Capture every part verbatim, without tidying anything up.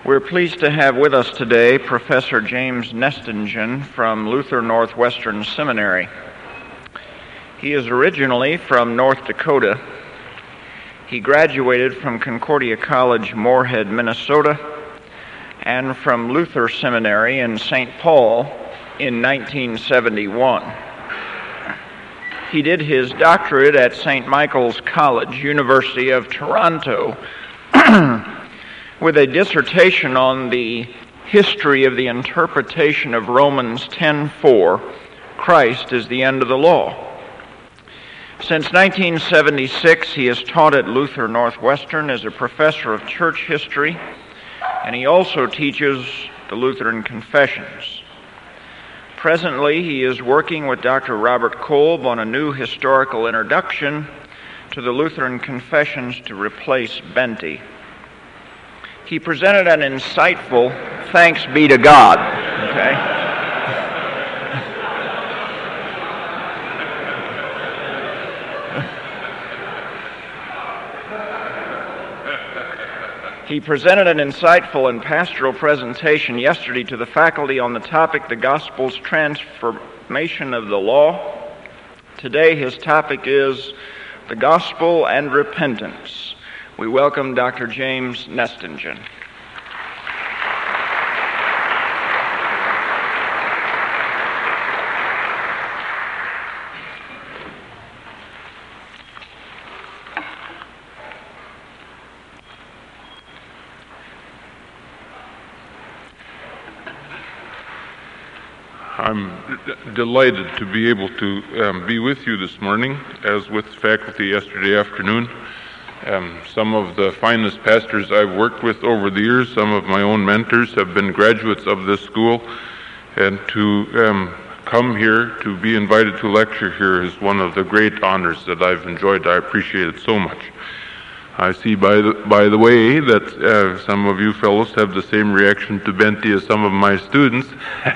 We're pleased to have with us today Professor James Nestingen from Luther Northwestern Seminary. He is originally from North Dakota. He graduated from Concordia College, Moorhead, Minnesota, and from Luther Seminary in Saint Paul in nineteen seventy-one. He did his doctorate at Saint Michael's College, University of Toronto, with a dissertation on the history of the interpretation of Romans ten four, Christ is the end of the law. Since nineteen seventy-six, he has taught at Luther Northwestern as a professor of church history, and he also teaches the Lutheran Confessions. Presently, he is working with Doctor Robert Kolb on a new historical introduction to the Lutheran Confessions to replace Benty. He presented an insightful thanks be to God, okay? He presented an insightful and pastoral presentation yesterday to the faculty on the topic, the Gospel's Transformation of the Law. Today his topic is the Gospel and Repentance. We welcome Doctor James Nestingen. I'm d- delighted to be able to um, be with you this morning, as with faculty yesterday afternoon. Um, some of the finest pastors I've worked with over the years, some of my own mentors, have been graduates of this school, and to um, come here, to be invited to lecture here, is one of the great honors that I've enjoyed. I appreciate it so much. I see, by the, by the way, that uh, some of you fellows have the same reaction to Benty as some of my students.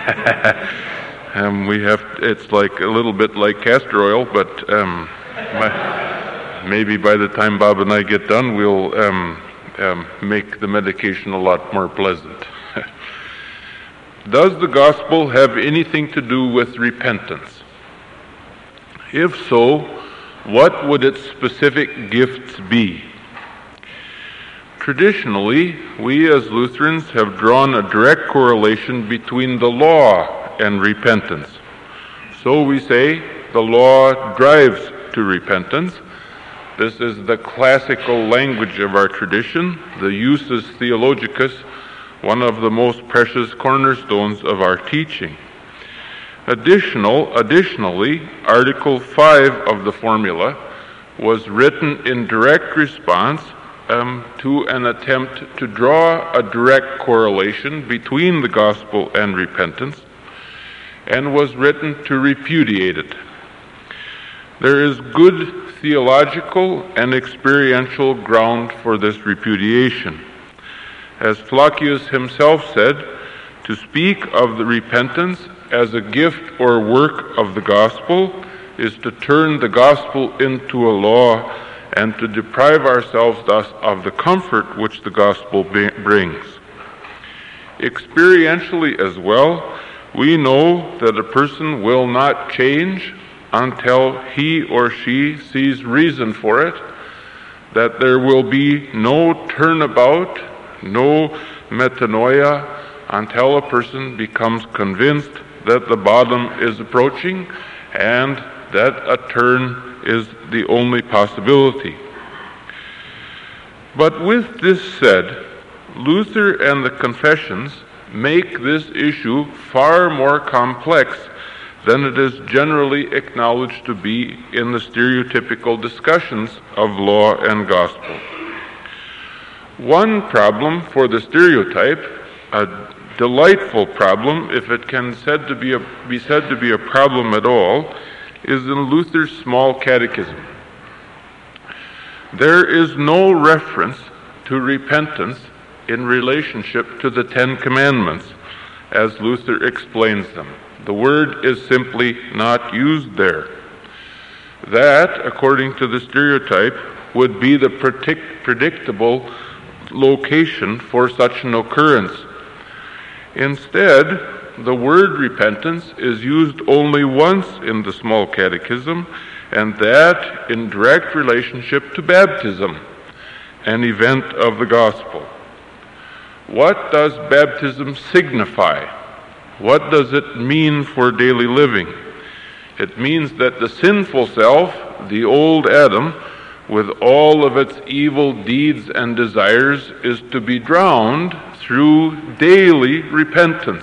um, we have, it's like a little bit like castor oil, but um, my, maybe by the time Bob and I get done, we'll um, um, make the medication a lot more pleasant. Does the gospel have anything to do with repentance? If so, what would its specific gifts be? Traditionally, we as Lutherans have drawn a direct correlation between the law and repentance. So we say the law drives to repentance. This is the classical language of our tradition, the usus theologicus, one of the most precious cornerstones of our teaching. Additional, additionally, Article five of the formula was written in direct response um, to an attempt to draw a direct correlation between the gospel and repentance, and was written to repudiate it. There is good theological and experiential ground for this repudiation. As Flacius himself said, to speak of the repentance as a gift or work of the gospel is to turn the gospel into a law and to deprive ourselves thus of the comfort which the gospel brings. Experientially as well, we know that a person will not change until he or she sees reason for it, that there will be no turnabout, no metanoia, until a person becomes convinced that the bottom is approaching and that a turn is the only possibility. But with this said, Luther and the Confessions make this issue far more complex than it is generally acknowledged to be in the stereotypical discussions of law and gospel. One problem for the stereotype, a delightful problem, if it can said to be, a, be said to be a problem at all, is in Luther's Small Catechism. There is no reference to repentance in relationship to the Ten Commandments, as Luther explains them. The word is simply not used there. That, according to the stereotype, would be the predict- predictable location for such an occurrence. Instead, the word repentance is used only once in the Small Catechism, and that in direct relationship to baptism, an event of the gospel. What does baptism signify? What does it mean for daily living? It means that the sinful self, the old Adam, with all of its evil deeds and desires, is to be drowned through daily repentance.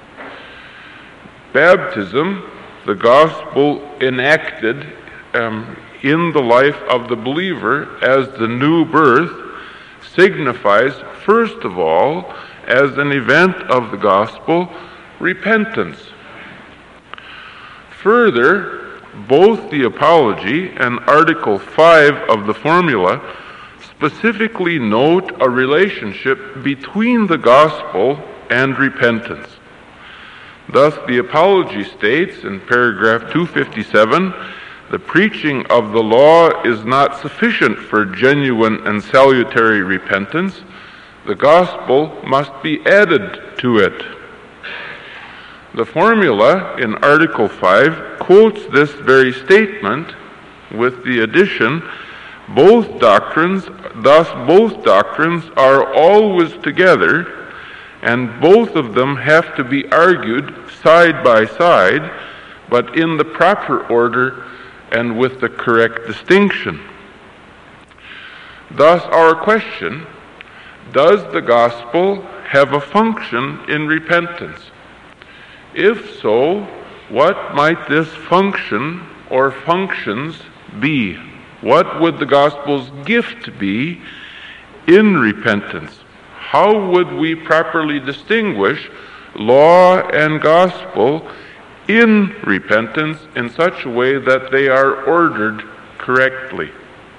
Baptism, the gospel enacted um, in the life of the believer as the new birth, signifies, first of all, as an event of the gospel, repentance. Further, both the Apology and Article five of the Formula specifically note a relationship between the gospel and repentance. Thus, the Apology states in paragraph two fifty-seven, the preaching of the law is not sufficient for genuine and salutary repentance. The gospel must be added to it. The Formula in Article five quotes this very statement with the addition, both doctrines, thus both doctrines are always together, and both of them have to be argued side by side, but in the proper order and with the correct distinction. Thus, our question, does the gospel have a function in repentance? If so, what might this function or functions be? What would the gospel's gift be in repentance? How would we properly distinguish law and gospel in repentance in such a way that they are ordered correctly?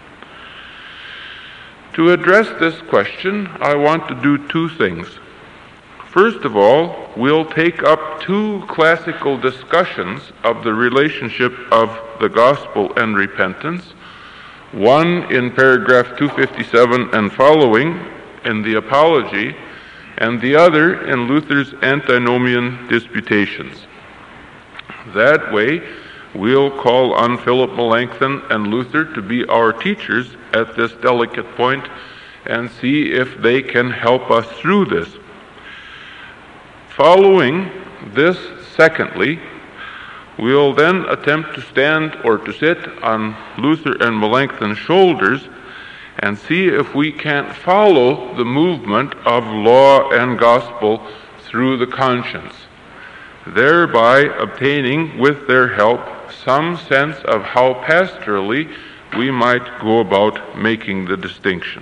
To address this question, I want to do two things. First of all, we'll take up two classical discussions of the relationship of the gospel and repentance, one in paragraph two fifty-seven and following in the Apology, and the other in Luther's Antinomian Disputations. That way, we'll call on Philip Melanchthon and Luther to be our teachers at this delicate point and see if they can help us through this. Following this, secondly, we'll then attempt to stand or to sit on Luther and Melanchthon's shoulders and see if we can't follow the movement of law and gospel through the conscience, thereby obtaining, with their help, some sense of how pastorally we might go about making the distinction.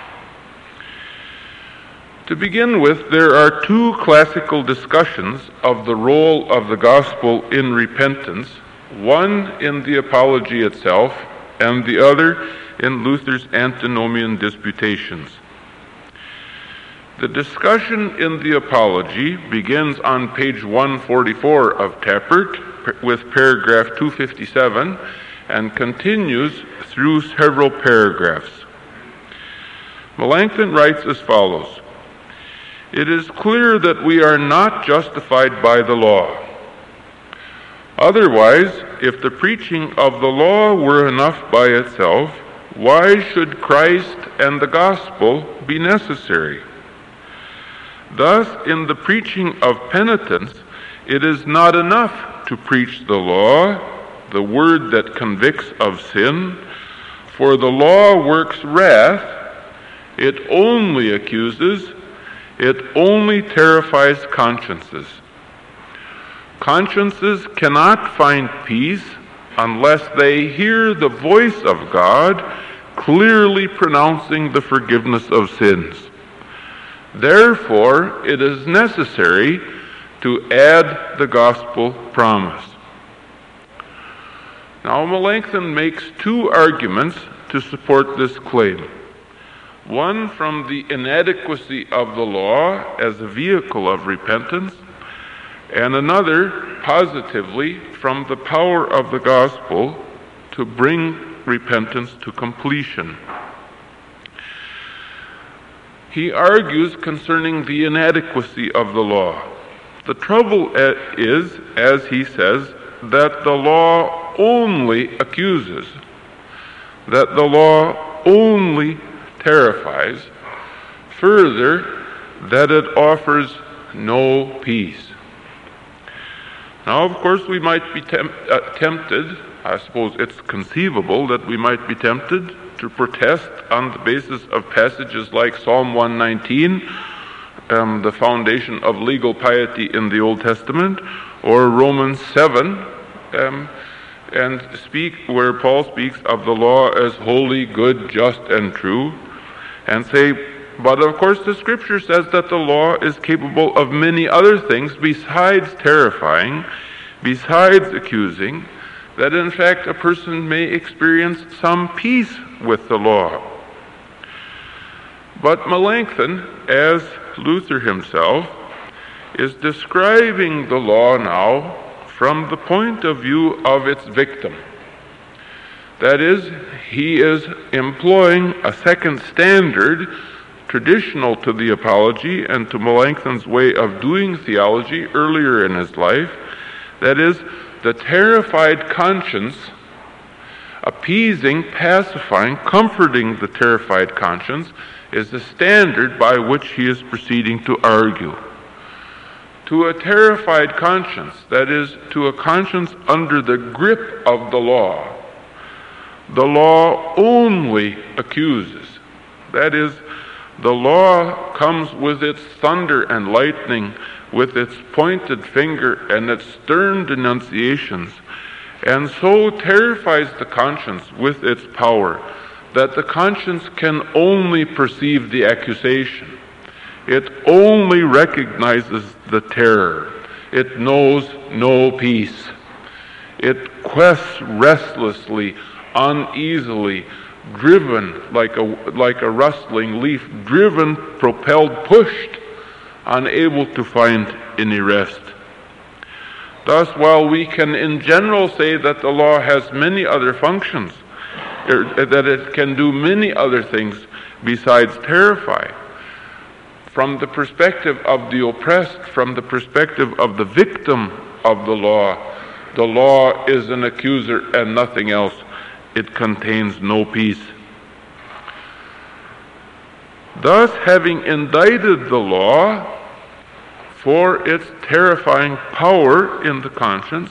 To begin with, there are two classical discussions of the role of the gospel in repentance, one in the Apology itself and the other in Luther's Antinomian Disputations. The discussion in the Apology begins on page one forty-four of Tappert with paragraph two fifty-seven and continues through several paragraphs. Melanchthon writes as follows: "It is clear that we are not justified by the law. Otherwise, if the preaching of the law were enough by itself, why should Christ and the gospel be necessary? Thus, in the preaching of penitence, it is not enough to preach the law, the word that convicts of sin, for the law works wrath, it only accuses, it only terrifies consciences. Consciences cannot find peace unless they hear the voice of God clearly pronouncing the forgiveness of sins. Therefore, it is necessary to add the gospel promise." Now, Melanchthon makes two arguments to support this claim. One from the inadequacy of the law as a vehicle of repentance, and another positively from the power of the gospel to bring repentance to completion. he argues concerning the inadequacy of the law. The trouble is, as he says, that the law only accuses, that the law only terrifies, further, that it offers no peace. Now, of course, we might be temp- uh, tempted, I suppose it's conceivable that we might be tempted to protest on the basis of passages like Psalm one nineteen, um, the foundation of legal piety in the Old Testament, or Romans seven, um, and speak where Paul speaks of the law as holy, good, just, and true, and say, but of course the Scripture says that the law is capable of many other things besides terrifying, besides accusing, that in fact a person may experience some peace with the law. But Melanchthon, as Luther himself, is describing the law now from the point of view of its victim. That is, he is employing a second standard traditional to the Apology and to Melanchthon's way of doing theology earlier in his life. That is, the terrified conscience, appeasing, pacifying, comforting the terrified conscience, is the standard by which he is proceeding to argue. To a terrified conscience, that is, to a conscience under the grip of the law, the law only accuses. That is, the law comes with its thunder and lightning, with its pointed finger and its stern denunciations, and so terrifies the conscience with its power that the conscience can only perceive the accusation. It only recognizes the terror. It knows no peace. It quests restlessly, uneasily, driven like a, like a rustling leaf, driven, propelled, pushed, unable to find any rest. Thus, while we can in general say that the law has many other functions, er, that it can do many other things besides terrify, from the perspective of the oppressed, from the perspective of the victim of the law, the law is an accuser and nothing else. It contains no peace. Thus, having indicted the law for its terrifying power in the conscience,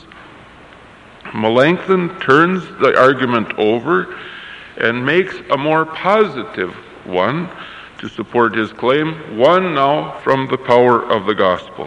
Melanchthon turns the argument over and makes a more positive one to support his claim, one now from the power of the gospel.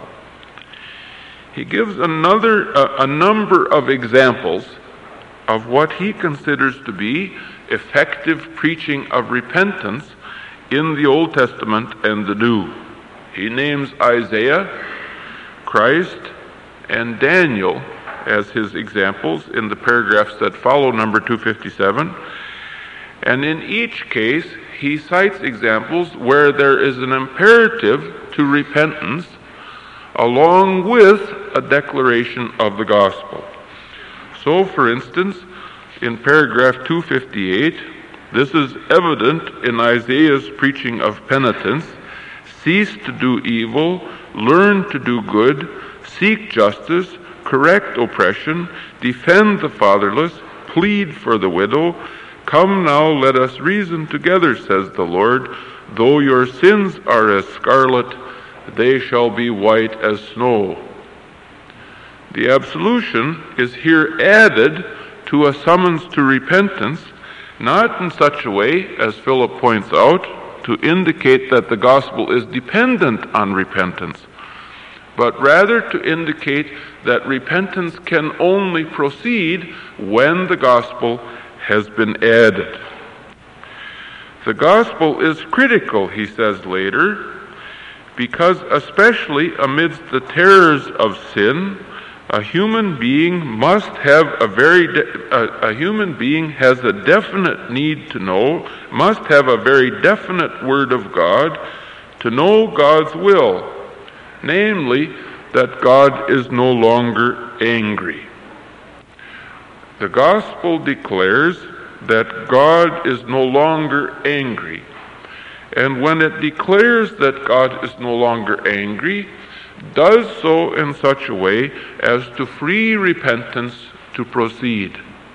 He gives another uh, a number of examples of what he considers to be effective preaching of repentance in the Old Testament and the New. He names Isaiah, Christ, and Daniel as his examples in the paragraphs that follow number two fifty-seven. And in each case, he cites examples where there is an imperative to repentance along with a declaration of the gospel. So, for instance, in paragraph two fifty-eight, this is evident in Isaiah's preaching of penitence. Cease to do evil, learn to do good, seek justice, correct oppression, defend the fatherless, plead for the widow. Come now, let us reason together, says the Lord. Though your sins are as scarlet, they shall be white as snow. The absolution is here added to a summons to repentance, not in such a way, as Philip points out, to indicate that the gospel is dependent on repentance, but rather to indicate that repentance can only proceed when the gospel has been added. The gospel is critical, he says later, because especially amidst the terrors of sin, a human being must have a very, de- a, a human being has a definite need to know, must have a very definite word of God to know God's will, namely that God is no longer angry. The gospel declares that God is no longer angry, and when it declares that God is no longer angry, does so in such a way as to free repentance to proceed.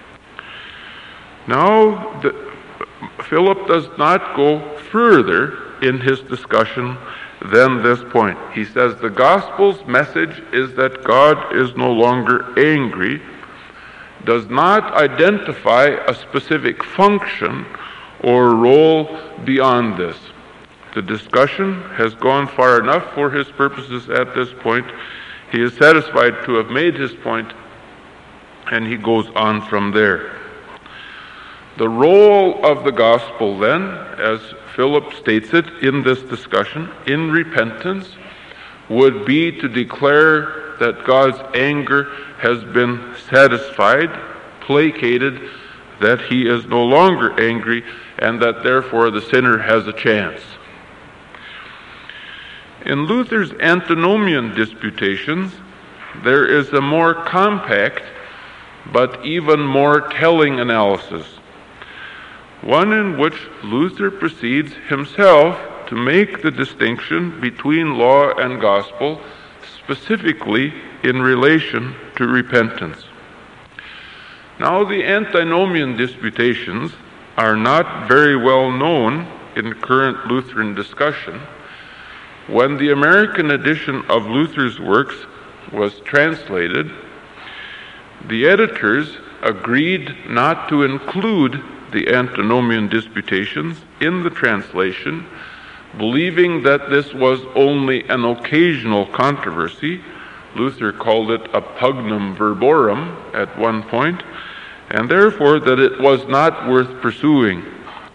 Now, the, Philip does not go further in his discussion than this point. He says the gospel's message is that God is no longer angry, does not identify a specific function or role beyond this. The discussion has gone far enough for his purposes at this point. He is satisfied to have made his point, and he goes on from there. The role of the gospel then, as Philip states it in this discussion, in repentance, would be to declare that God's anger has been satisfied, placated, that he is no longer angry, and that therefore the sinner has a chance. In Luther's antinomian disputations, there is a more compact but even more telling analysis, one in which Luther proceeds himself to make the distinction between law and gospel, specifically in relation to repentance. Now, the antinomian disputations are not very well known in current Lutheran discussion. When the American edition of Luther's works was translated, the editors agreed not to include the antinomian disputations in the translation, believing that this was only an occasional controversy. Luther called it a pugnum verborum at one point, and therefore that it was not worth pursuing.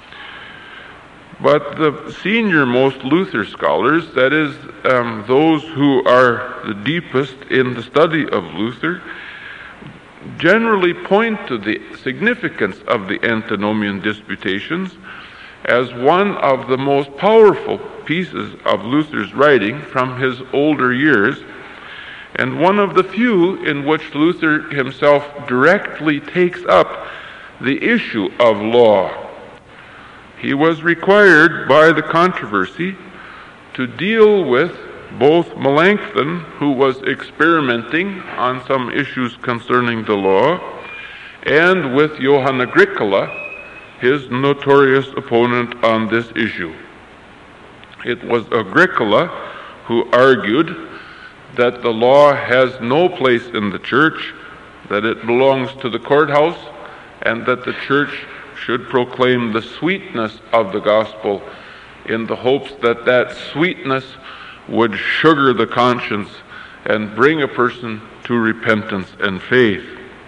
But the senior-most Luther scholars, that is, um, those who are the deepest in the study of Luther, generally point to the significance of the antinomian disputations as one of the most powerful pieces of Luther's writing from his older years, and one of the few in which Luther himself directly takes up the issue of law. He was required by the controversy to deal with both Melanchthon, who was experimenting on some issues concerning the law, and with Johann Agricola, his notorious opponent on this issue. It was Agricola who argued that the law has no place in the church, that it belongs to the courthouse, and that the church should proclaim the sweetness of the gospel in the hopes that that sweetness would sugar the conscience and bring a person to repentance and faith.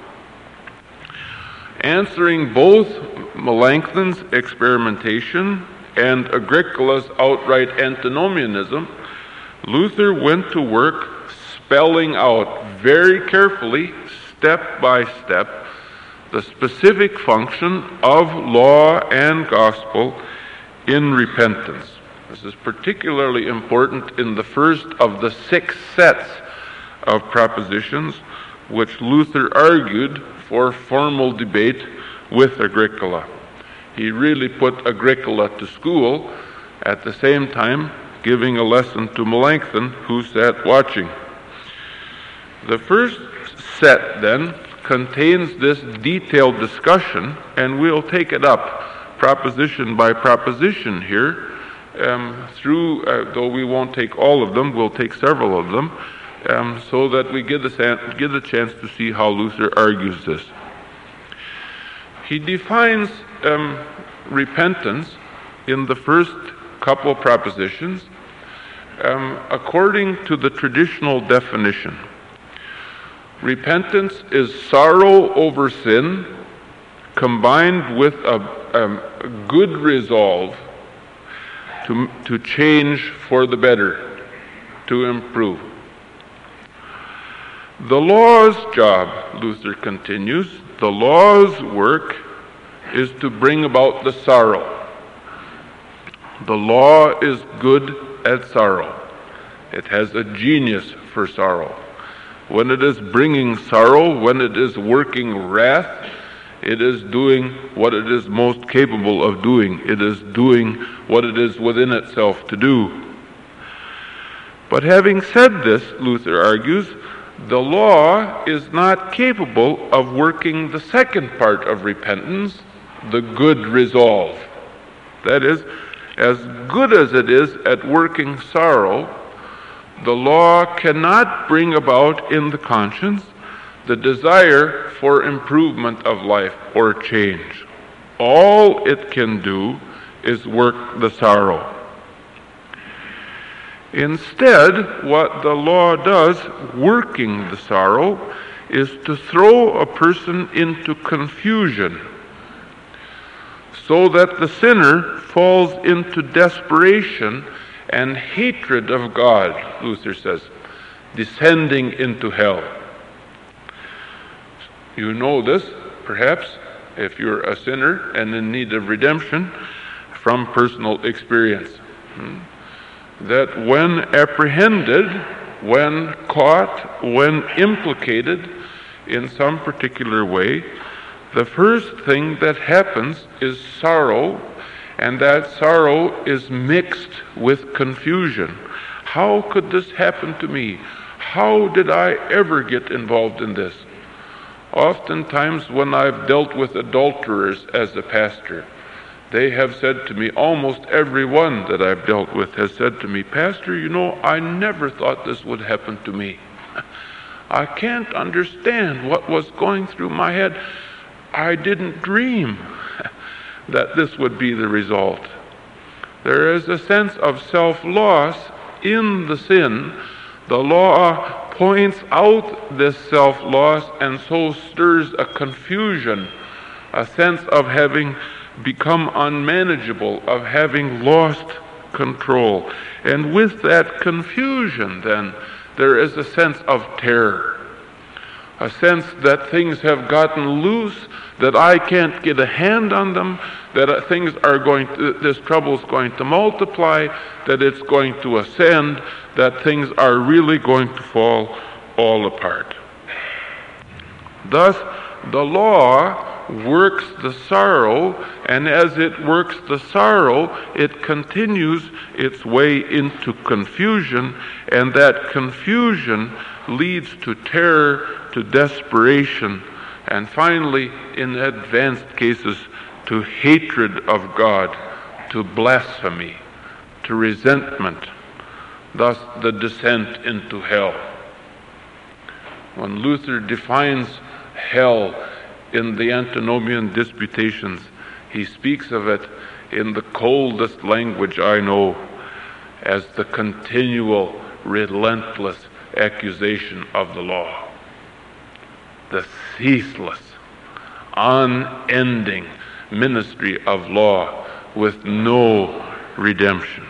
Answering both Melanchthon's experimentation and Agricola's outright antinomianism, Luther went to work spelling out very carefully, step by step, the specific function of law and gospel in repentance. This is particularly important in the first of the six sets of propositions which Luther argued for formal debate with Agricola. He really put Agricola to school, at the same time giving a lesson to Melanchthon, who sat watching. The first set, then, contains this detailed discussion, and we'll take it up proposition by proposition here, um, through, uh, though we won't take all of them, we'll take several of them, um, so that we get the, get the chance to see how Luther argues this. He defines um, repentance in the first couple propositions um, according to the traditional definition. Repentance is sorrow over sin combined with a, a good resolve to, to change for the better, to improve. The law's job, Luther continues, the law's work is to bring about the sorrow. The law is good at sorrow. It has a genius for sorrow. When it is bringing sorrow, when it is working wrath, It is doing what it is most capable of doing. It is doing what it is within itself to do. But having said this, Luther argues, the law is not capable of working the second part of repentance, the good resolve. That is, as good as it is at working sorrow, the law cannot bring about in the conscience the desire for improvement of life or change. All it can do is work the sorrow. Instead, what the law does, working the sorrow, is to throw a person into confusion, so that the sinner falls into desperation and hatred of God, Luther says, descending into hell. You know this, perhaps, if you're a sinner and in need of redemption, from personal experience. That when apprehended, when caught, when implicated in some particular way, the first thing that happens is sorrow, and that sorrow is mixed with confusion. How could this happen to me? How did I ever get involved in this? Oftentimes when I've dealt with adulterers as a pastor, they have said to me, almost every one that I've dealt with has said to me, Pastor, you know, I never thought this would happen to me. I can't understand what was going through my head. I didn't dream that this would be the result. There is a sense of self-loss in the sin. The law points out this self-loss and so stirs a confusion, a sense of having become unmanageable, of having lost control. And with that confusion, then, there is a sense of terror, a sense that things have gotten loose, that I can't get a hand on them, that things are going to, this trouble is going to multiply, that it's going to ascend, that things are really going to fall all apart. Thus, the law works the sorrow, and as it works the sorrow, it continues its way into confusion, and that confusion leads to terror, to desperation, and finally, in advanced cases, to hatred of God, to blasphemy, to resentment, thus the descent into hell. When Luther defines hell in the Antinomian Disputations, he speaks of it in the coldest language I know as the continual, relentless accusation of the law. The ceaseless, unending ministry of law with no redemption.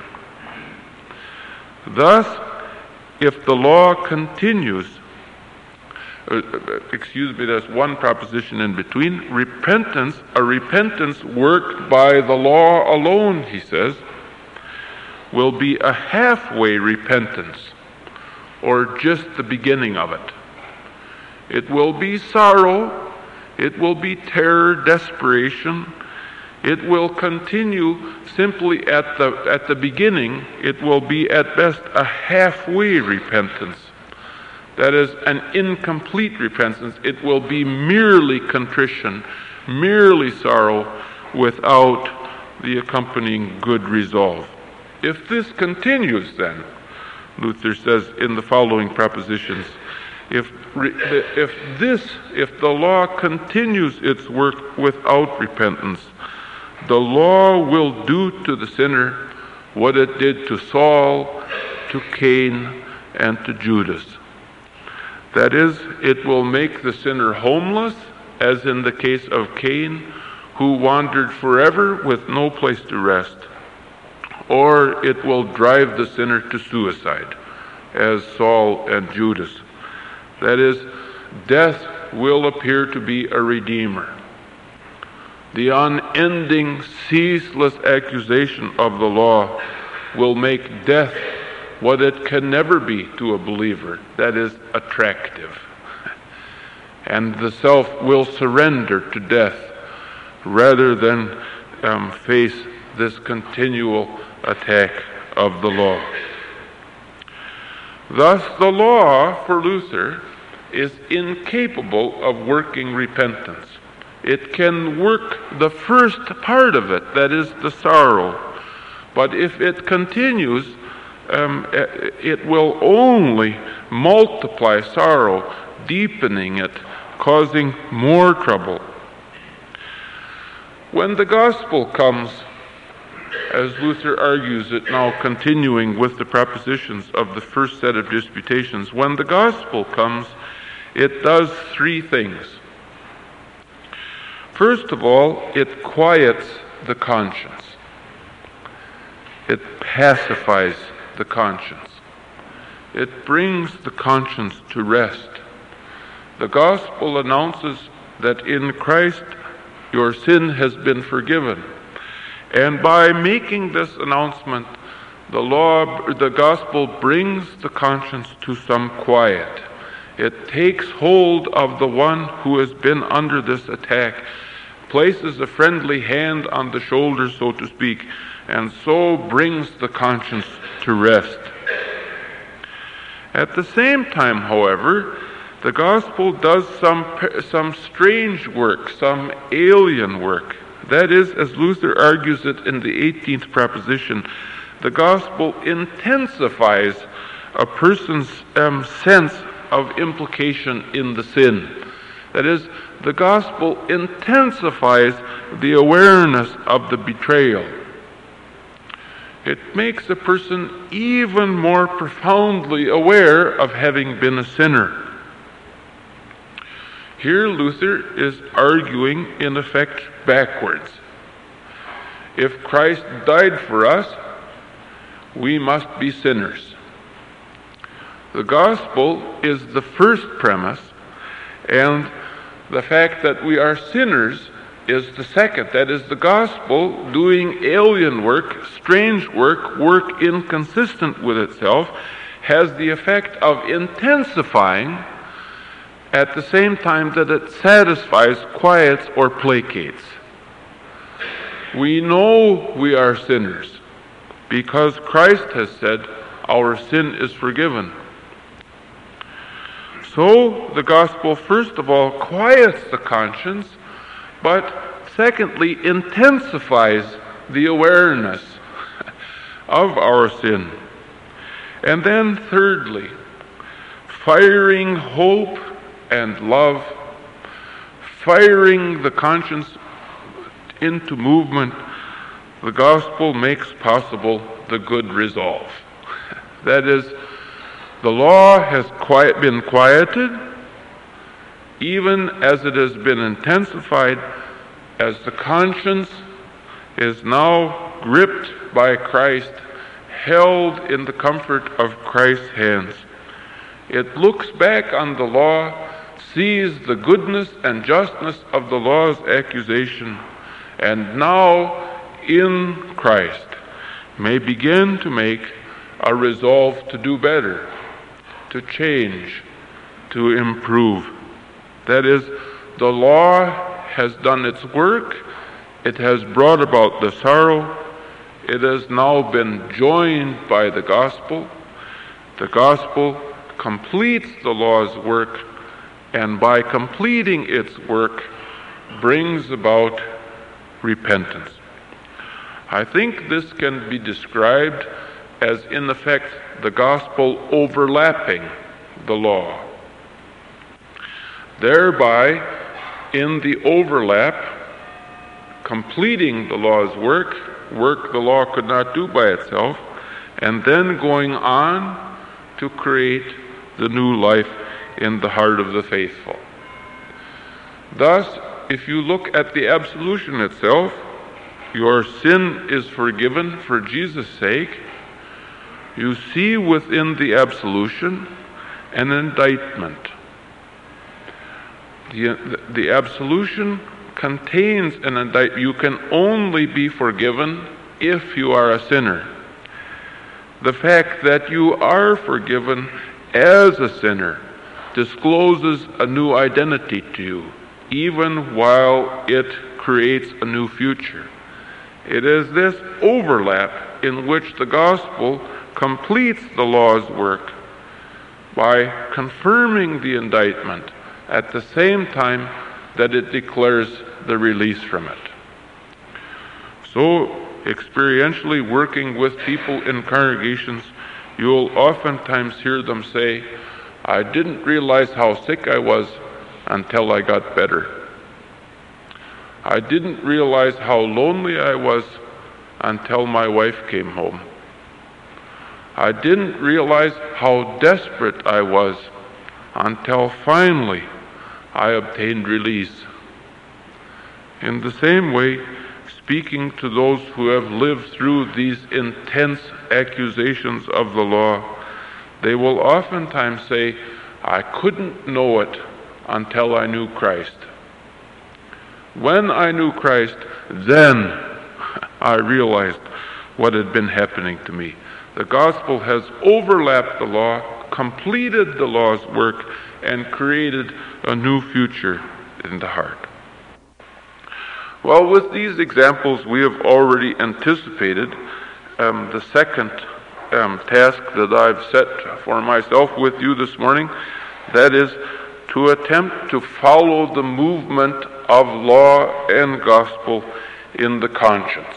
Thus, if the law continues, uh, excuse me, there's one proposition in between, repentance, a repentance worked by the law alone, he says, will be a halfway repentance, or just the beginning of it. It will be sorrow, it will be terror, desperation, it will continue simply at the at the beginning. It will be at best a halfway repentance. That is, an incomplete repentance. It will be merely contrition, merely sorrow, without the accompanying good resolve. If this continues, then, Luther says in the following propositions, If, if this, if the law continues its work without repentance, the law will do to the sinner what it did to Saul, to Cain, and to Judas. That is, it will make the sinner homeless, as in the case of Cain, who wandered forever with no place to rest, or it will drive the sinner to suicide, as Saul and Judas. That is, death will appear to be a redeemer. The unending, ceaseless accusation of the law will make death what it can never be to a believer, that is, attractive. and the self will surrender to death rather than um, face this continual attack of the law. Thus, the law for Luther is incapable of working repentance. It can work the first part of it, that is the sorrow, but if it continues, um, it will only multiply sorrow, deepening it, causing more trouble. When the gospel comes, as Luther argues it now, continuing with the propositions of the first set of disputations, when the gospel comes, it does three things. First of all, it quiets the conscience. It pacifies the conscience. It brings the conscience to rest. The gospel announces that in Christ your sin has been forgiven. And by making this announcement, the law, the gospel brings the conscience to some quiet. It takes hold of the one who has been under this attack, places a friendly hand on the shoulder, so to speak, and so brings the conscience to rest. At the same time, however, the gospel does some, some strange work, some alien work. That is, as Luther argues it in the eighteenth proposition, the gospel intensifies a person's um, sense of implication in the sin. That is, the gospel intensifies the awareness of the betrayal. It makes a person even more profoundly aware of having been a sinner. Here Luther is arguing, in effect, backwards. If Christ died for us, we must be sinners. The gospel is the first premise, and the fact that we are sinners is the second. That is, the gospel doing alien work, strange work, work inconsistent with itself, has the effect of intensifying at the same time that it satisfies, quiets, or placates. We know we are sinners because Christ has said our sin is forgiven. So the gospel, first of all, quiets the conscience, but secondly, intensifies the awareness of our sin. And then thirdly, firing hope and love, firing the conscience into movement, the gospel makes possible the good resolve. That is, the law has quiet, been quieted, even as it has been intensified, as the conscience is now gripped by Christ, held in the comfort of Christ's hands. It looks back on the law, sees the goodness and justness of the law's accusation, and now in Christ may begin to make a resolve to do better, to change, to improve. That is, the law has done its work, it has brought about the sorrow, it has now been joined by the gospel. The gospel completes the law's work, and by completing its work, brings about repentance. I think this can be described as, in effect, the gospel overlapping the law. Thereby, in the overlap, completing the law's work, work the law could not do by itself, and then going on to create the new life in the heart of the faithful. Thus, if you look at the absolution itself, your sin is forgiven for Jesus' sake. You see within the absolution an indictment. The, the absolution contains an indictment. You can only be forgiven if you are a sinner. The fact that you are forgiven as a sinner discloses a new identity to you, even while it creates a new future. It is this overlap in which the gospel completes the law's work by confirming the indictment at the same time that it declares the release from it. So, experientially working with people in congregations, you'll oftentimes hear them say, "I didn't realize how sick I was until I got better. I didn't realize how lonely I was until my wife came home. I didn't realize how desperate I was until finally I obtained release." In the same way, speaking to those who have lived through these intense accusations of the law, they will oftentimes say, "I couldn't know it until I knew Christ. When I knew Christ, then I realized what had been happening to me." The gospel has overlapped the law, completed the law's work, and created a new future in the heart. Well, with these examples, we have already anticipated um, the second um, task that I've set for myself with you this morning. That is to attempt to follow the movement of law and gospel in the conscience.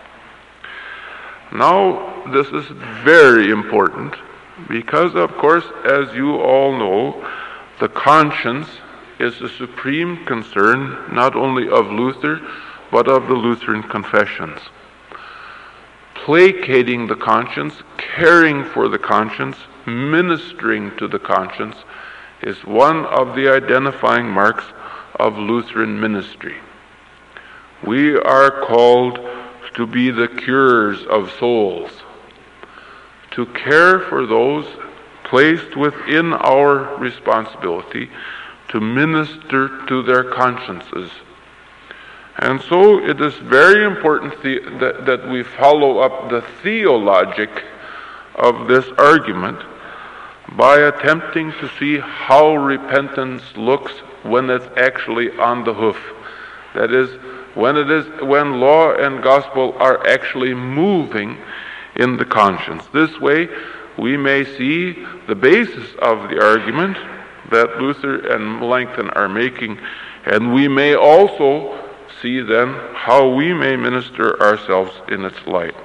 Now, this is very important because, of course, as you all know, the conscience is the supreme concern not only of Luther, but of the Lutheran confessions. Placating the conscience, caring for the conscience, ministering to the conscience is one of the identifying marks of Lutheran ministry. We are called to be the curers of souls, to care for those placed within our responsibility to minister to their consciences. And so it is very important the, that, that we follow up the theologic of this argument by attempting to see how repentance looks when it's actually on the hoof. That is, when it is when law and gospel are actually moving in the conscience. This way, we may see the basis of the argument that Luther and Melanchthon are making, and we may also see then how we may minister ourselves in its light.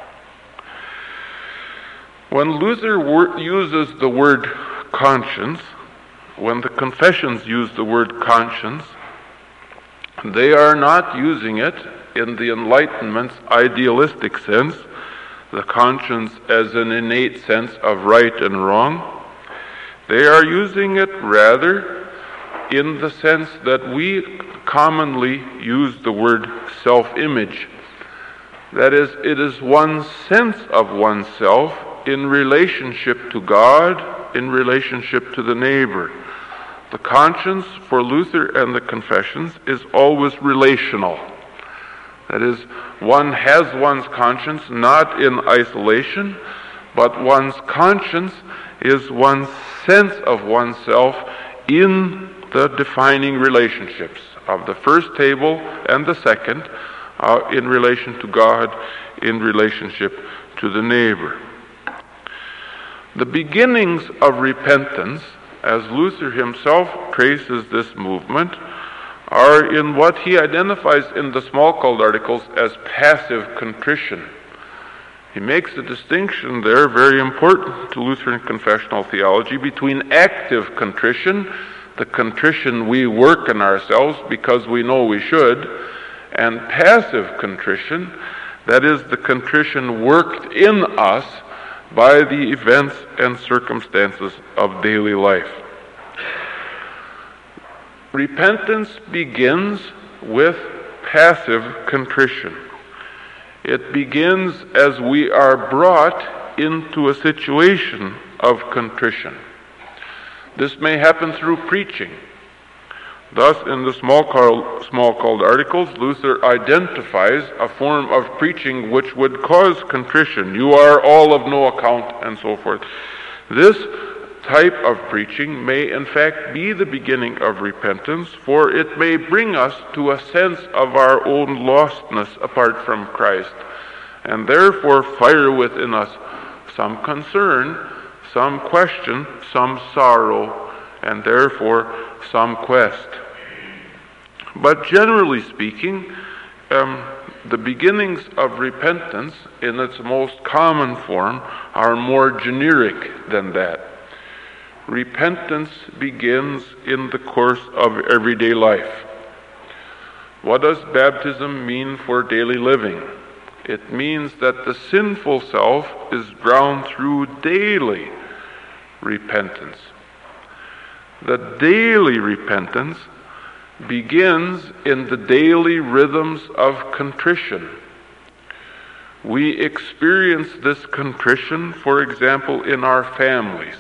When Luther wor- uses the word conscience, when the confessions use the word conscience, they are not using it in the Enlightenment's idealistic sense, the conscience as an innate sense of right and wrong. They are using it rather in the sense that we commonly use the word self-image. That is, it is one's sense of oneself in relationship to God, in relationship to the neighbor. The conscience for Luther and the confessions is always relational. That is, one has one's conscience not in isolation, but one's conscience is one's sense of oneself in the defining relationships of the first table and the second, uh, in relation to God, in relationship to the neighbor. The beginnings of repentance, as Luther himself traces this movement, are in what he identifies in the Smalcald articles as passive contrition. He makes a distinction there, very important to Lutheran confessional theology, between active contrition, the contrition we work in ourselves because we know we should, and passive contrition, that is the contrition worked in us by the events and circumstances of daily life. Repentance begins with passive contrition. It begins as we are brought into a situation of contrition. This may happen through preaching. Thus, in the Smalcald articles, Luther identifies a form of preaching which would cause contrition. You are all of no account, and so forth. This type of preaching may in fact be the beginning of repentance, for it may bring us to a sense of our own lostness apart from Christ, and therefore fire within us some concern, some question, some sorrow, and therefore some quest. But generally speaking, um, the beginnings of repentance in its most common form are more generic than that. Repentance begins in the course of everyday life. What does baptism mean for daily living? It means that the sinful self is drowned through daily repentance. The daily repentance begins in the daily rhythms of contrition. We experience this contrition, for example, in our families,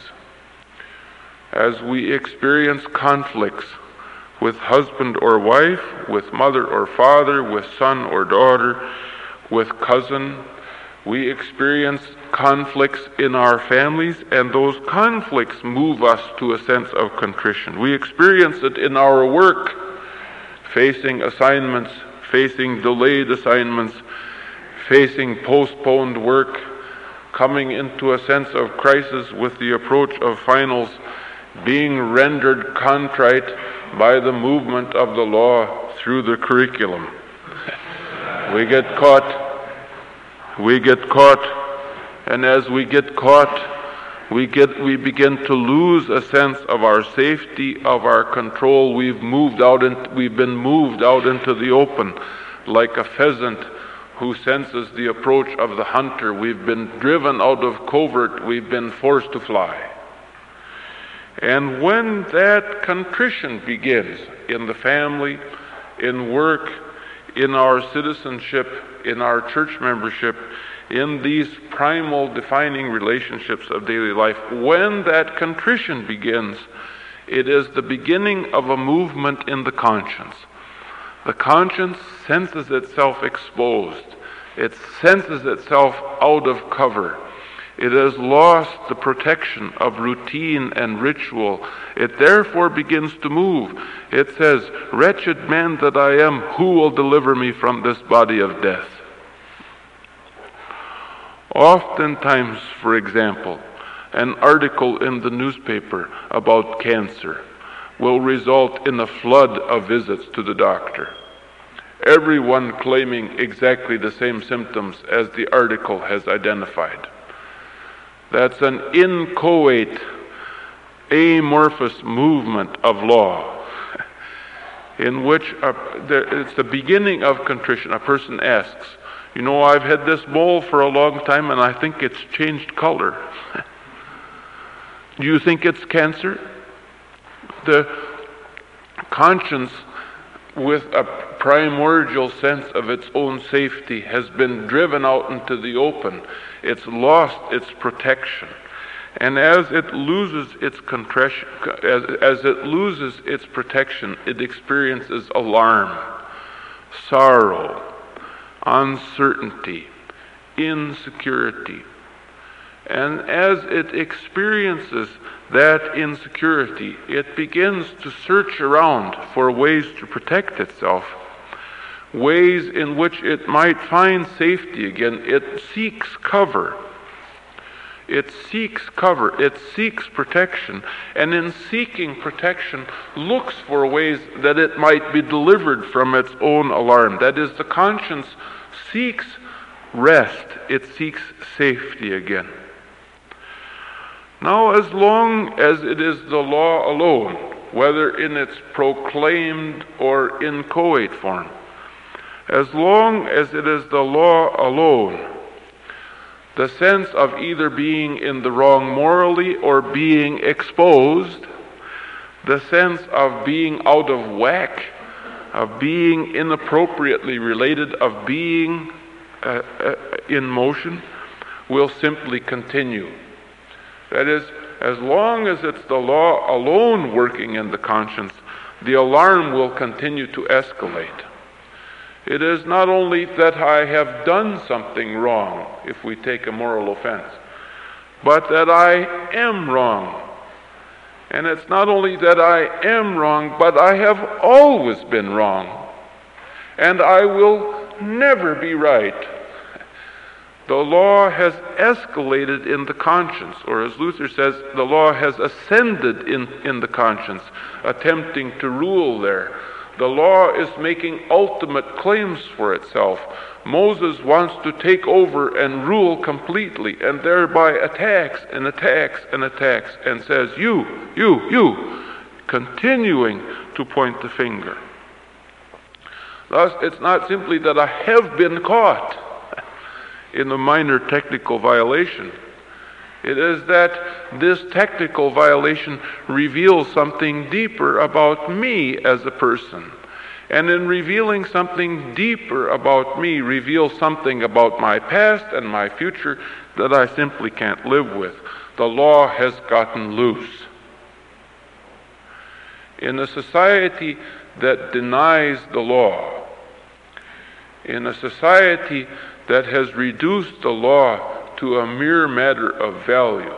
as we experience conflicts with husband or wife, with mother or father, with son or daughter, with cousin. We experience conflicts in our families, and those conflicts move us to a sense of contrition. We experience it in our work, facing assignments, facing delayed assignments, facing postponed work, coming into a sense of crisis with the approach of finals, being rendered contrite by the movement of the law through the curriculum. We get caught, we get caught, and as we get caught, we get we begin to lose a sense of our safety, of our control. We've moved out in, we've been moved out into the open like a pheasant who senses the approach of the hunter. We've been driven out of covert, we've been forced to fly. And when that contrition begins in the family, in work, in our citizenship, in our church membership, in these primal defining relationships of daily life, when that contrition begins, it is the beginning of a movement in the conscience. The conscience senses itself exposed. It senses itself out of cover. It has lost the protection of routine and ritual. It therefore begins to move. It says, "Wretched man that I am, who will deliver me from this body of death?" Oftentimes, for example, an article in the newspaper about cancer will result in a flood of visits to the doctor, everyone claiming exactly the same symptoms as the article has identified. That's an inchoate, amorphous movement of law in which a, there, it's the beginning of contrition. A person asks, "You know, I've had this mole for a long time and I think it's changed color. Do you think it's cancer?" The conscience, with a primordial sense of its own safety, has been driven out into the open. It's lost its protection. And as it loses its contrition, as, as it loses its protection, it experiences alarm, sorrow, uncertainty, insecurity. And as it experiences that insecurity, it begins to search around for ways to protect itself, ways in which it might find safety again. It seeks cover. It seeks cover. It seeks protection. And in seeking protection, looks for ways that it might be delivered from its own alarm. That is, the conscience seeks rest. It seeks safety again. Now, as long as it is the law alone, whether in its proclaimed or inchoate form, as long as it is the law alone, the sense of either being in the wrong morally or being exposed, the sense of being out of whack, of being inappropriately related, of being uh, uh, in motion, will simply continue. That is, as long as it's the law alone working in the conscience, the alarm will continue to escalate. It is not only that I have done something wrong, if we take a moral offense, but that I am wrong And it's not only that I am wrong, but I have always been wrong. And I will never be right. The law has escalated in the conscience, or as Luther says, the law has ascended in, in the conscience, attempting to rule there. The law is making ultimate claims for itself. Moses wants to take over and rule completely, and thereby attacks and attacks and attacks and says, you, you, you, continuing to point the finger. Thus, it's not simply that I have been caught in a minor technical violation. It is that this technical violation reveals something deeper about me as a person. And in revealing something deeper about me, reveals something about my past and my future that I simply can't live with. The law has gotten loose. In a society that denies the law, in a society that has reduced the law to a mere matter of value,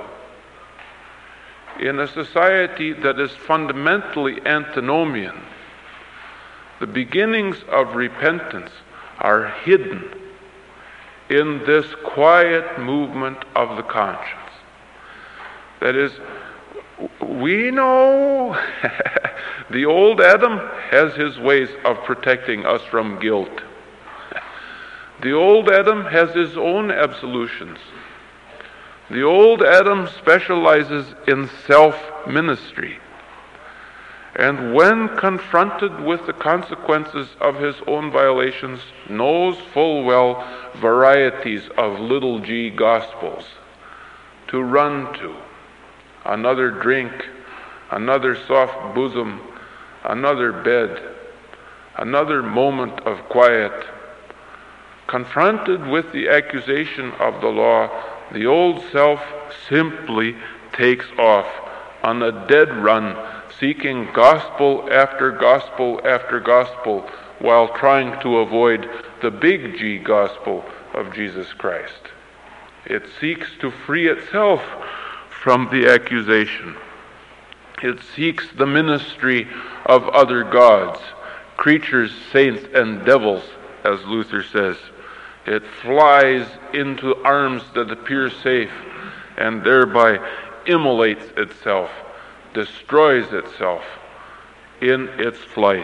in a society that is fundamentally antinomian, the beginnings of repentance are hidden in this quiet movement of the conscience. That is, we know the old Adam has his ways of protecting us from guilt. The old Adam has his own absolutions. The old Adam specializes in self-ministry. And when confronted with the consequences of his own violations, knows full well varieties of little g gospels to run to. Another drink, another soft bosom, another bed, another moment of quiet. Confronted with the accusation of the law, the old self simply takes off on a dead run, seeking gospel after gospel after gospel, while trying to avoid the big G gospel of Jesus Christ. It seeks to free itself from the accusation. It seeks the ministry of other gods, creatures, saints, and devils, as Luther says. It flies into arms that appear safe and thereby immolates itself, destroys itself in its flight.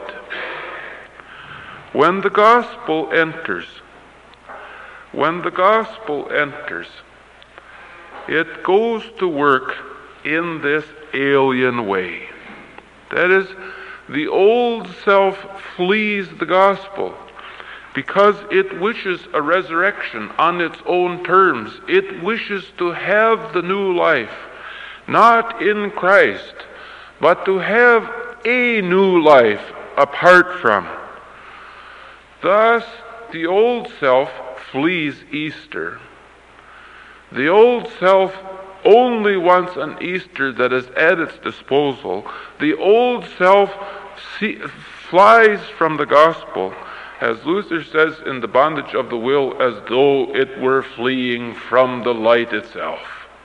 When the gospel enters, when the gospel enters, it goes to work in this alien way. That is, the old self flees the gospel because it wishes a resurrection on its own terms. It wishes to have the new life, not in Christ, but to have a new life apart from. Thus, the old self flees Easter. The old self only wants an Easter that is at its disposal. The old self see, flies from the gospel, as Luther says in The Bondage of the Will, as though it were fleeing from the light itself.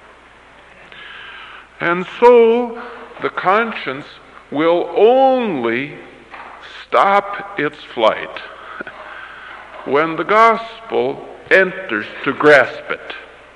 And so the conscience will only stop its flight when the gospel enters to grasp it.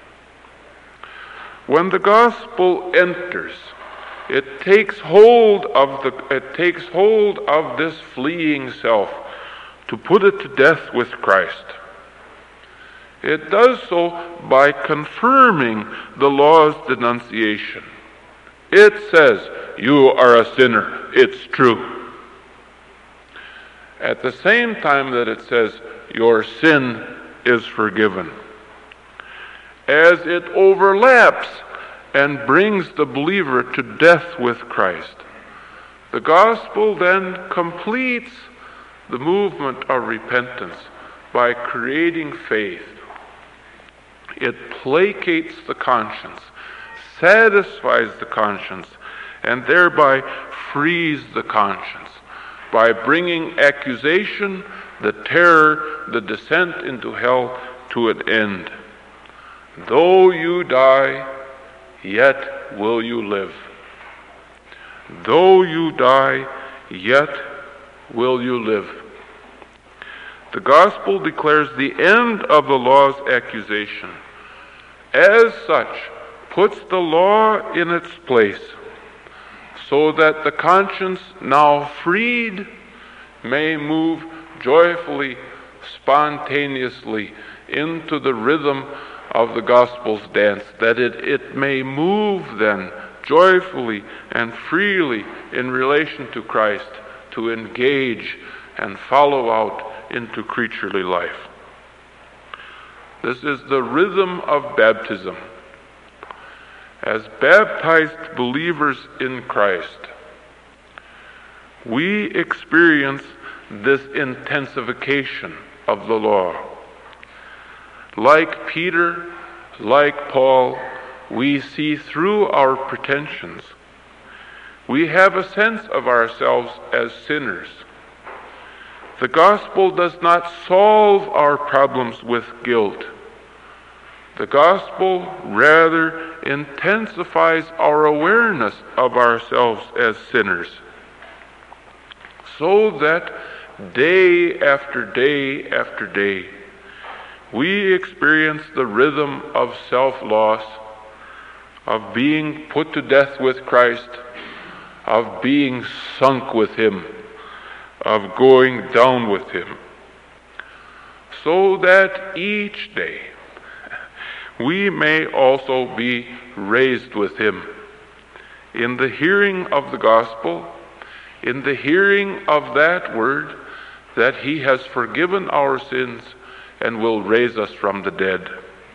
When the gospel enters, it takes hold of the it takes hold of this fleeing self to put it to death with Christ. It does so by confirming the law's denunciation. It says, "You are a sinner." It's true. At the same time that it says, "Your sin is forgiven," as it overlaps and brings the believer to death with Christ, the gospel then completes the movement of repentance by creating faith. It placates the conscience, satisfies the conscience, and thereby frees the conscience by bringing accusation, the terror, the descent into hell to an end. Though you die, yet will you live. though you die, yet will you live. The gospel declares the end of the law's accusation. As such, puts the law in its place, so that the conscience, now freed, may move joyfully, spontaneously into the rhythm of the gospel's dance, that it, it may move then joyfully and freely in relation to Christ, to engage and follow out into creaturely life. This is the rhythm of baptism. As baptized believers in Christ, we experience this intensification of the law. Like Peter, like Paul, we see through our pretensions. We have a sense of ourselves as sinners. The gospel does not solve our problems with guilt. The gospel rather intensifies our awareness of ourselves as sinners, so that day after day after day, we experience the rhythm of self-loss, of being put to death with Christ, of being sunk with Him, of going down with Him, so that each day we may also be raised with Him in the hearing of the gospel, in the hearing of that word that He has forgiven our sins and will raise us from the dead.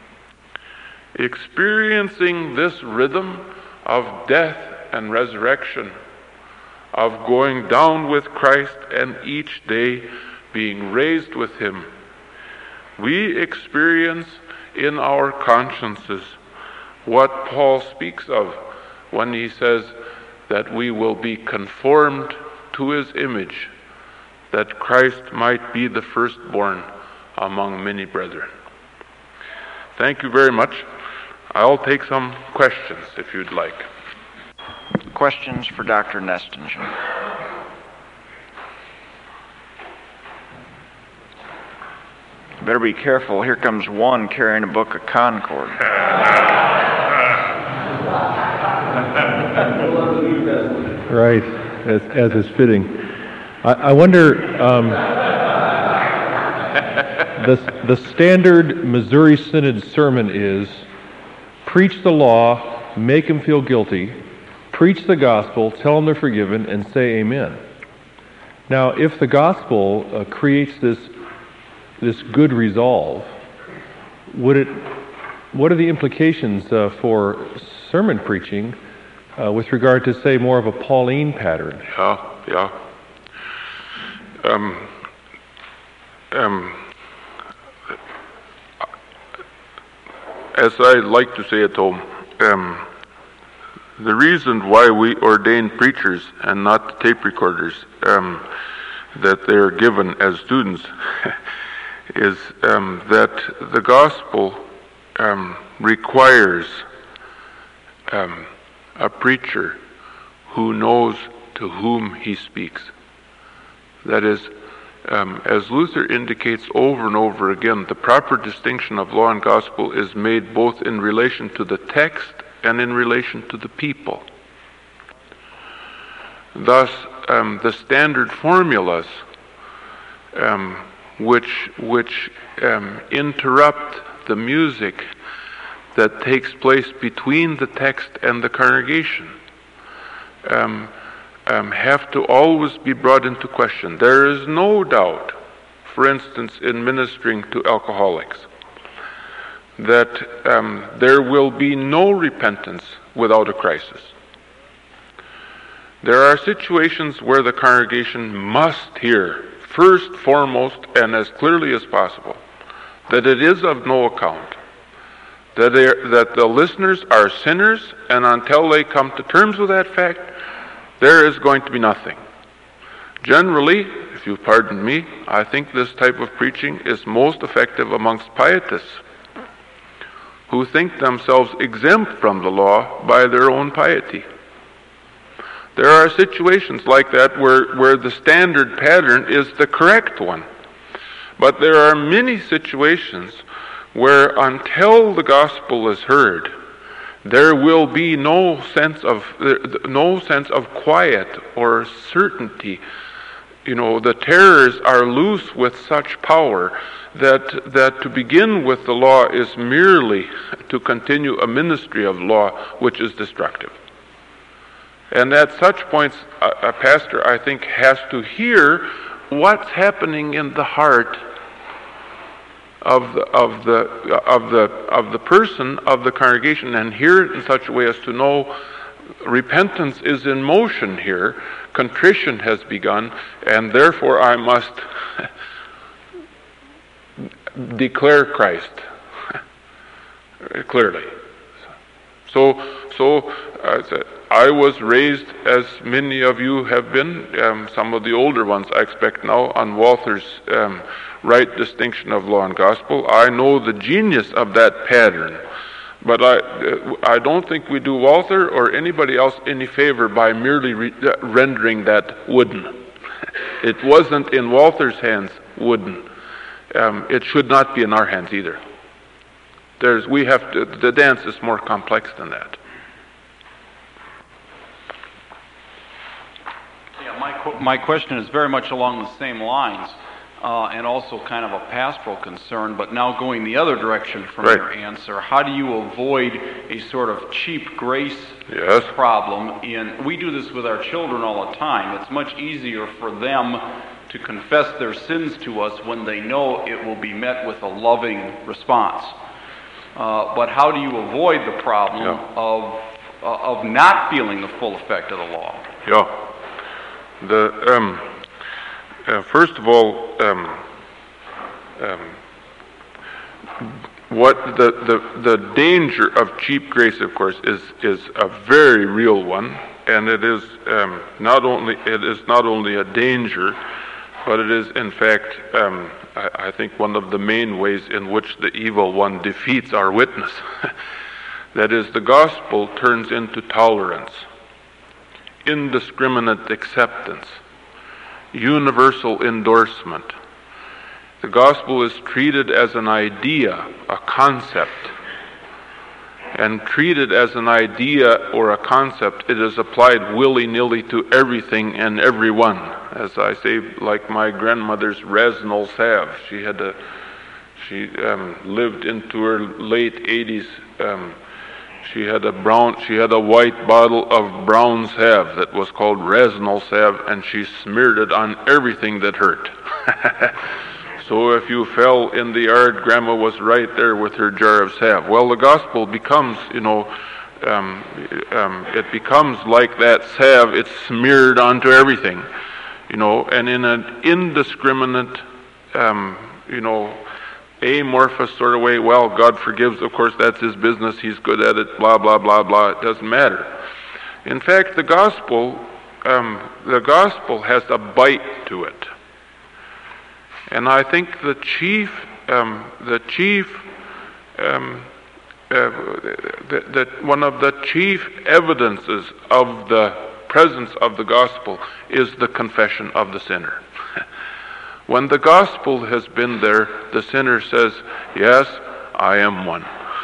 Experiencing this rhythm of death and resurrection, of going down with Christ and each day being raised with Him, we experience in our consciences what Paul speaks of when he says that we will be conformed to His image, that Christ might be the firstborn among many brethren. Thank you very much. I'll take some questions if you'd like. Questions for Doctor Nestingen? Better be careful. Here comes one carrying a book of Concord. Right, as, as is fitting. I, I wonder, um, the, the standard Missouri Synod sermon is, preach the law, make them feel guilty, preach the gospel, tell them they're forgiven, and say amen. Now, if the gospel uh, creates this this good resolve, would it? What are the implications uh, for sermon preaching uh, with regard to, say, more of a Pauline pattern? Yeah, yeah. Um, um, as I like to say at home, um, the reason why we ordain preachers and not the tape recorders um, that they are given as students is um, that the gospel um, requires um, a preacher who knows to whom he speaks. That is, um, as Luther indicates over and over again, the proper distinction of law and gospel is made both in relation to the text and in relation to the people. Thus, um, the standard formulas um, which which um, interrupt the music that takes place between the text and the congregation um, um, have to always be brought into question. There is no doubt, for instance, in ministering to alcoholics, that um, there will be no repentance without a crisis. There are situations where the congregation must hear, first, foremost, and as clearly as possible, that it is of no account, that, that the listeners are sinners, and until they come to terms with that fact, there is going to be nothing. Generally, if you pardon me, I think this type of preaching is most effective amongst pietists, who think themselves exempt from the law by their own piety. There are situations like that where, where the standard pattern is the correct one. But there are many situations where until the gospel is heard, there will be no sense of no sense of quiet or certainty. You know, the terrors are loose with such power that that to begin with the law is merely to continue a ministry of law which is destructive. And at such points, a, a pastor, I think, has to hear what's happening in the heart of the of the of the of the person of the congregation, and hear it in such a way as to know repentance is in motion here, contrition has begun, and therefore I must declare Christ clearly. So, so uh, I was raised, as many of you have been, um, some of the older ones I expect now, on Walther's um, right distinction of law and gospel. I know the genius of that pattern, but I, uh, I don't think we do Walther or anybody else any favor by merely re- rendering that wooden. It wasn't in Walther's hands wooden. Um, it should not be in our hands either. There's, we have to, the dance is more complex than that. Yeah, my my question is very much along the same lines, uh, and also kind of a pastoral concern. But now going the other direction from right. your answer, how do you avoid a sort of cheap grace yes. problem? In we do this with our children all the time. It's much easier for them to confess their sins to us when they know it will be met with a loving response. Uh, but how do you avoid the problem yeah. of uh, of not feeling the full effect of the law? Yeah. The um, uh, first of all, um, um, what the, the the danger of cheap grace, of course, is is a very real one, and it is um, not only it is not only a danger, but it is in fact, um, I, I think, one of the main ways in which the evil one defeats our witness. That is, the gospel turns into tolerance, indiscriminate acceptance, universal endorsement. The gospel is treated as an idea, a concept. And treated as an idea or a concept, it is applied willy-nilly to everything and everyone. As I say, like my grandmother's Reznol salve. She had a, she um, lived into her late eighties. Um, She had a brown, she had a white bottle of brown salve that was called Reznol salve, and she smeared it on everything that hurt. So if you fell in the yard, Grandma was right there with her jar of salve. Well, the gospel becomes, you know, um, um, it becomes like that salve. It's smeared onto everything, you know, and in an indiscriminate, um, you know, amorphous sort of way. Well, God forgives, of course, that's his business, he's good at it, blah, blah, blah, blah, it doesn't matter. In fact, the gospel, um, the gospel has a bite to it. And I think the chief, um, the chief, um, uh, the, the, one of the chief evidences of the presence of the gospel is the confession of the sinner. When the gospel has been there, the sinner says, yes, I am one.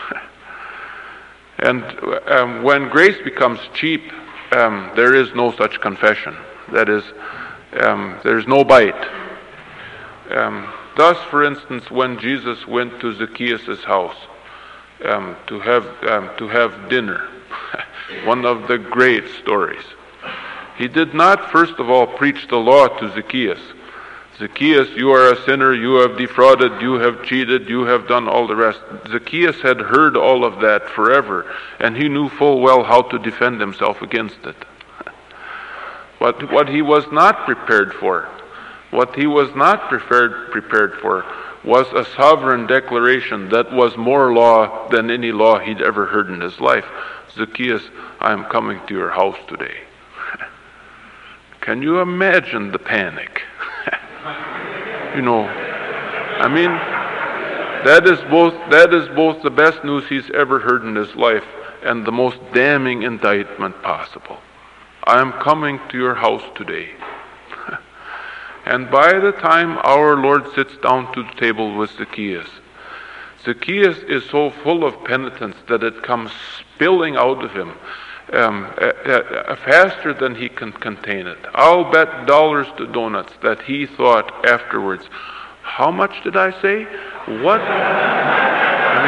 And um, when grace becomes cheap, um, there is no such confession. That is, um, there's no bite. Um, thus, for instance, when Jesus went to Zacchaeus' house um, to have um, to have dinner, one of the great stories, he did not first of all preach the law to Zacchaeus. Zacchaeus, you are a sinner, you have defrauded, you have cheated, you have done all the rest. Zacchaeus had heard all of that forever, and he knew full well how to defend himself against it. But what he was not prepared for, what he was not prepared, prepared for, was a sovereign declaration that was more law than any law he'd ever heard in his life. Zacchaeus, I am coming to your house today. Can you imagine the panic? You know, I mean, that is both that is both the best news he's ever heard in his life and the most damning indictment possible. I am coming to your house today. And by the time our Lord sits down to the table with Zacchaeus, Zacchaeus is so full of penitence that it comes spilling out of him um, uh, uh, faster than he can contain it. I'll bet dollars to donuts that he thought afterwards, how much did I say? What? I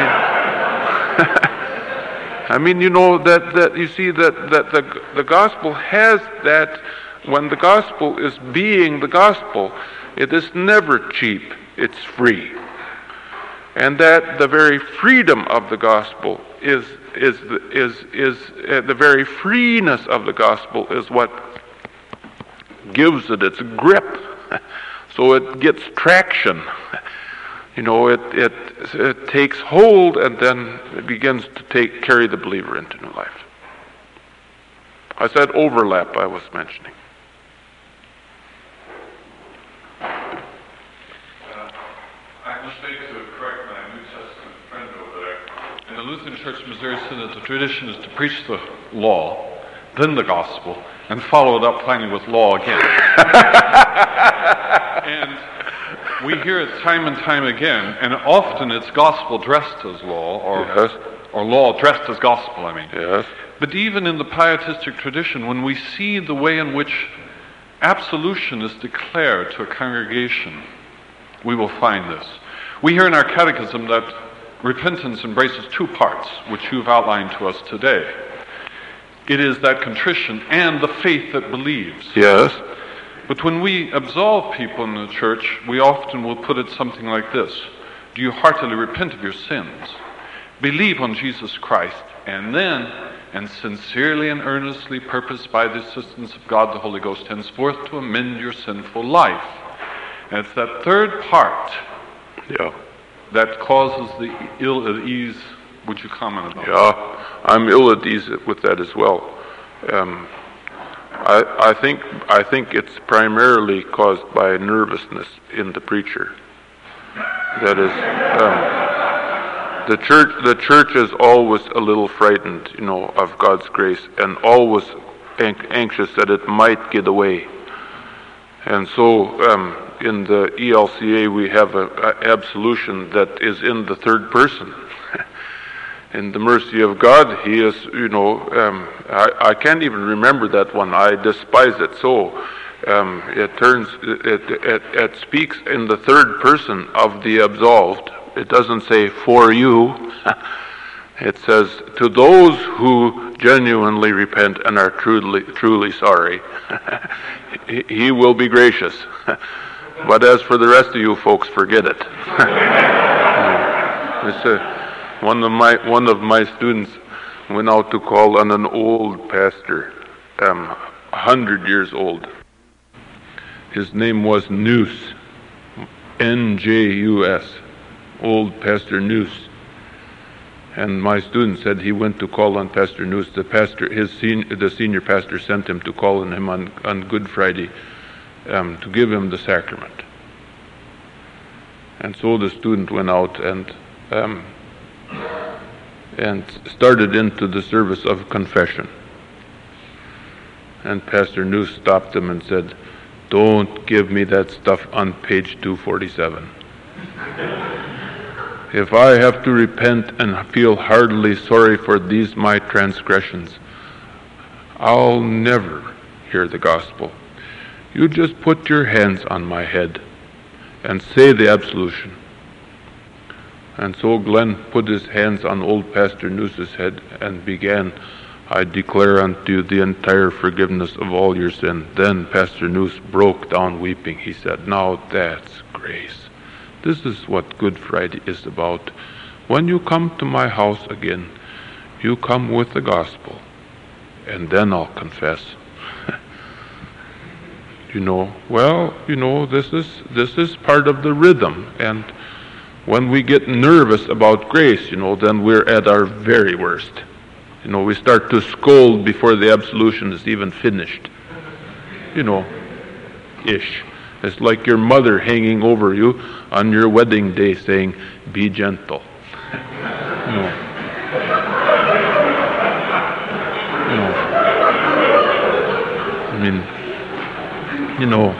mean, I mean, you know, that, that you see that, that the, the gospel has that. When the gospel is being the gospel, it is never cheap, it's free. And that the very freedom of the gospel is is is is uh, the very freeness of the gospel is what gives it its grip, so it gets traction. You know, it it it takes hold, and then it begins to take carry the believer into new life. I said overlap. I was mentioning. In the Lutheran Church Missouri Synod, the tradition is to preach the law, then the gospel, and follow it up finally with law again. And we hear it time and time again, and often it's gospel dressed as law, or, yes. or law dressed as gospel, I mean. Yes. But even in the pietistic tradition, when we see the way in which absolution is declared to a congregation, we will find this. We hear in our catechism that repentance embraces two parts, which you've outlined to us today. It is that contrition and the faith that believes. Yes. But when we absolve people in the church, we often will put it something like this. Do you heartily repent of your sins? Believe on Jesus Christ, and then, and sincerely and earnestly purpose by the assistance of God the Holy Ghost henceforth to amend your sinful life. And it's that third part yeah. that causes the ill at ease. Would you comment about that? Yeah, I'm ill at ease with that as well. Um, I, I think I think it's primarily caused by nervousness in the preacher. That is, um, the church. The church is always a little frightened, you know, of God's grace, and always an- anxious that it might get away. And so, um, in the E L C A, we have an absolution that is in the third person. In the mercy of God, He is, you know, um, I, I can't even remember that one. I despise it so. Um, it turns, it, it, it speaks in the third person of the absolved. It doesn't say for you. It says to those who genuinely repent and are truly, truly sorry, he, he will be gracious. But as for the rest of you folks, forget it. It's a, One of my one of my students went out to call on an old pastor, um, a hundred years old. His name was Noose, N J U S, old Pastor Noose. And my student said he went to call on Pastor Noose. The pastor, his sen- the senior pastor, sent him to call on him on on Good Friday um, to give him the sacrament. And so the student went out and. Um, and started into the service of confession. And Pastor Noose stopped him and said, "Don't give me that stuff on page two forty-seven. If I have to repent and feel heartily sorry for these my transgressions, I'll never hear the gospel. You just put your hands on my head and say the absolution." And so Glenn put his hands on old Pastor Noose's head and began, "I declare unto you the entire forgiveness of all your sin." Then Pastor Noose broke down weeping. He said, "Now that's grace. This is what Good Friday is about. When you come to my house again, you come with the gospel, and then I'll confess." You know, well, you know, this is this is part of the rhythm, and when we get nervous about grace, you know, then we're at our very worst. You know, we start to scold before the absolution is even finished. You know, ish. It's like your mother hanging over you on your wedding day saying, "Be gentle." You know. You know. mean, you know,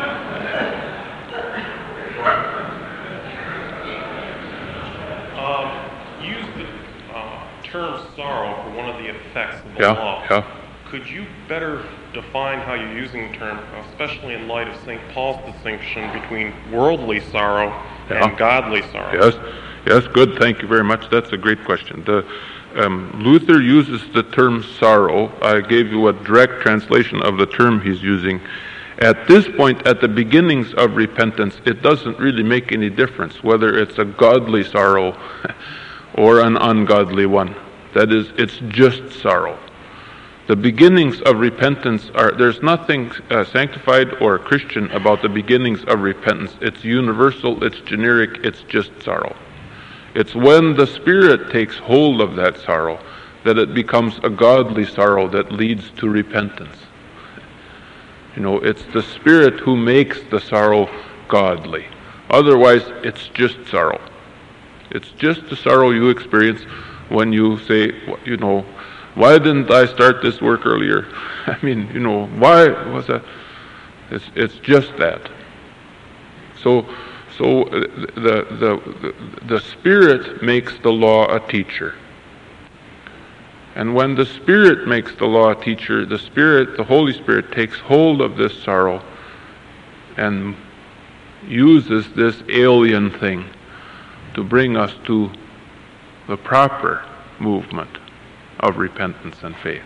Um, use the uh, term sorrow for one of the effects of the yeah, law. yeah. Could you better define how you're using the term, especially in light of Saint Paul's distinction between worldly sorrow Yeah. and godly sorrow? Yes, yes, good. Thank you very much. That's a great question. The, um, Luther uses the term sorrow. I gave you a direct translation of the term he's using. At this point, at the beginnings of repentance, it doesn't really make any difference whether it's a godly sorrow or an ungodly one. That is, it's just sorrow. The beginnings of repentance are, there's nothing uh, sanctified or Christian about the beginnings of repentance. It's universal, it's generic, it's just sorrow. It's when the Spirit takes hold of that sorrow that it becomes a godly sorrow that leads to repentance. You know, it's the Spirit who makes the sorrow godly. Otherwise, it's just sorrow. It's just the sorrow you experience when you say, you know, why didn't I start this work earlier? I mean, you know, why was that? It's, it's just that. So, so the, the, the, the Spirit makes the law a teacher. And when the Spirit makes the law a teacher, the Spirit, the Holy Spirit, takes hold of this sorrow and uses this alien thing to bring us to the proper movement of repentance and faith.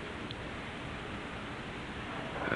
Yes.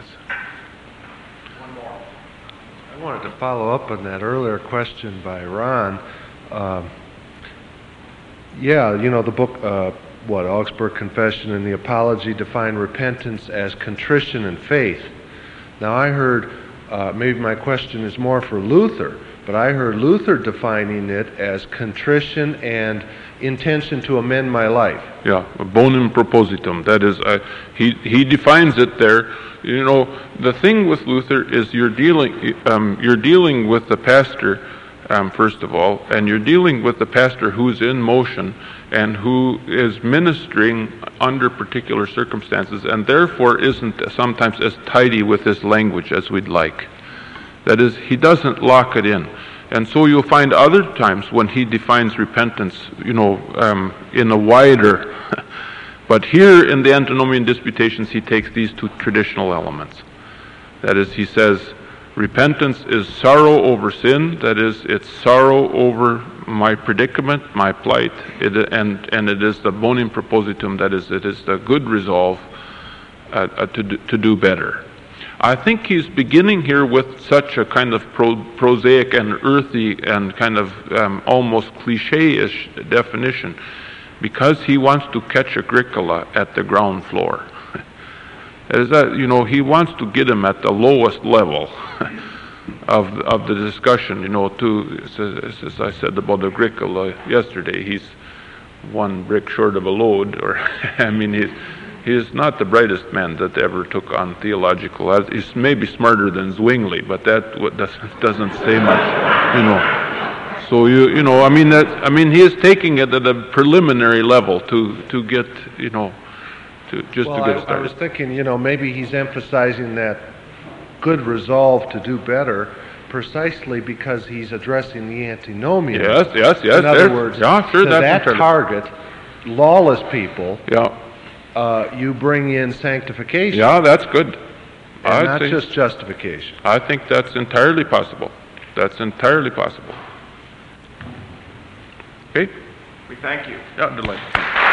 One more. I wanted to follow up on that earlier question by Ron. Um, yeah, you know, the book, uh, what, Augsburg Confession and the Apology define repentance as contrition and faith. Now I heard, uh, maybe my question is more for Luther, but I heard Luther defining it as contrition and intention to amend my life. Yeah, bonum propositum. That is, uh, he he defines it there. You know, the thing with Luther is you're dealing um, you're dealing with the pastor um, first of all, and you're dealing with the pastor who's in motion and who is ministering under particular circumstances, and therefore isn't sometimes as tidy with his language as we'd like. That is, he doesn't lock it in. And so you'll find other times when he defines repentance, you know, um, in a wider. But here in the Antinomian Disputations, he takes these two traditional elements. That is, he says, repentance is sorrow over sin. That is, it's sorrow over my predicament, my plight. It, and, and it is the bonum propositum. That is, it is the good resolve uh, uh, to, do, to do better. I think he's beginning here with such a kind of pro- prosaic and earthy and kind of um, almost cliche-ish definition because he wants to catch Agricola at the ground floor. Is that, you know, he wants to get him at the lowest level of of the discussion. You know, to as, as I said about Agricola yesterday, he's one brick short of a load, or I mean, he's. He is not the brightest man that ever took on theological. He's maybe smarter than Zwingli, but that doesn't doesn't say much, you know. So you you know, I mean that I mean he is taking it at a preliminary level to to get you know to just well, to get I, started. I was thinking, you know, maybe he's emphasizing that good resolve to do better, precisely because he's addressing the antinomian. Yes, yes, yes. In other there. words, yeah, sure, to that's that entirely. target, lawless people. Yeah. Uh, you bring in sanctification. Yeah, that's good. And I'd not say- just justification. I think that's entirely possible. That's entirely possible. Okay? We thank you. Yeah, delighted.